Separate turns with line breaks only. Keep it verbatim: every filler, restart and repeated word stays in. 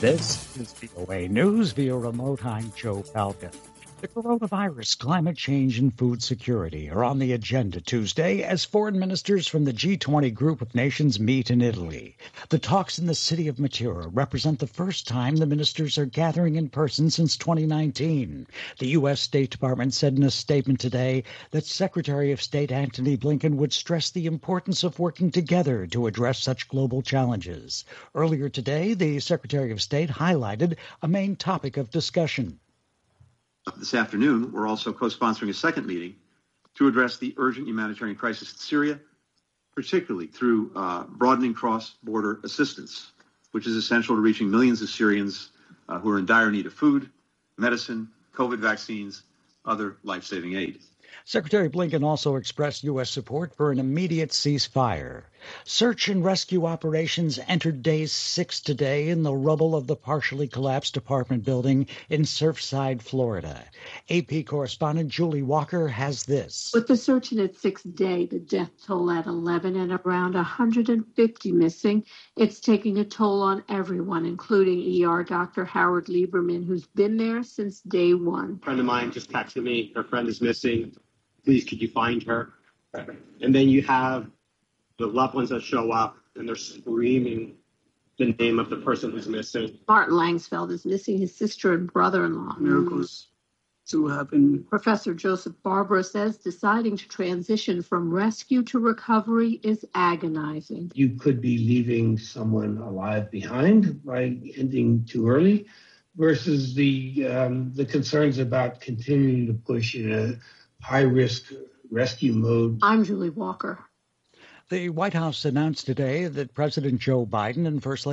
This is V O A News via remote. I'm Joe Falcon. The coronavirus, climate change, and food security are on the agenda Tuesday as foreign ministers from the G twenty group of nations meet in Italy. The talks in the city of Matera represent the first time the ministers are gathering in person since twenty nineteen. The U S State Department said in a statement today that Secretary of State Antony Blinken would stress the importance of working together to address such global challenges. Earlier today, the Secretary of State highlighted a main topic of discussion.
This afternoon, we're also co-sponsoring a second meeting to address the urgent humanitarian crisis in Syria, particularly through uh, broadening cross-border assistance, which is essential to reaching millions of Syrians uh, who are in dire need of food, medicine, COVID vaccines, other life-saving aid.
Secretary Blinken also expressed U S support for an immediate ceasefire. Search and rescue operations entered day six today in the rubble of the partially collapsed apartment building in Surfside, Florida. A P correspondent Julie Walker has this.
With the search in its sixth day, the death toll at eleven and around one hundred fifty missing, it's taking a toll on everyone, including E R Doctor Howard Lieberman, who's been there since day one.
A friend of mine just texted me, her friend is missing. Please, could you find her? And then you have the loved ones that show up and they're screaming the name of the person who's missing.
Martin Langsfeld is missing his sister and brother-in-law.
Miracles to happen.
Professor Joseph Barbara says deciding to transition from rescue to recovery is agonizing.
You could be leaving someone alive behind by ending too early versus the um, the concerns about continuing to push in a high-risk rescue mode.
I'm Julie Walker.
The White House announced today that President Joe Biden and First Lady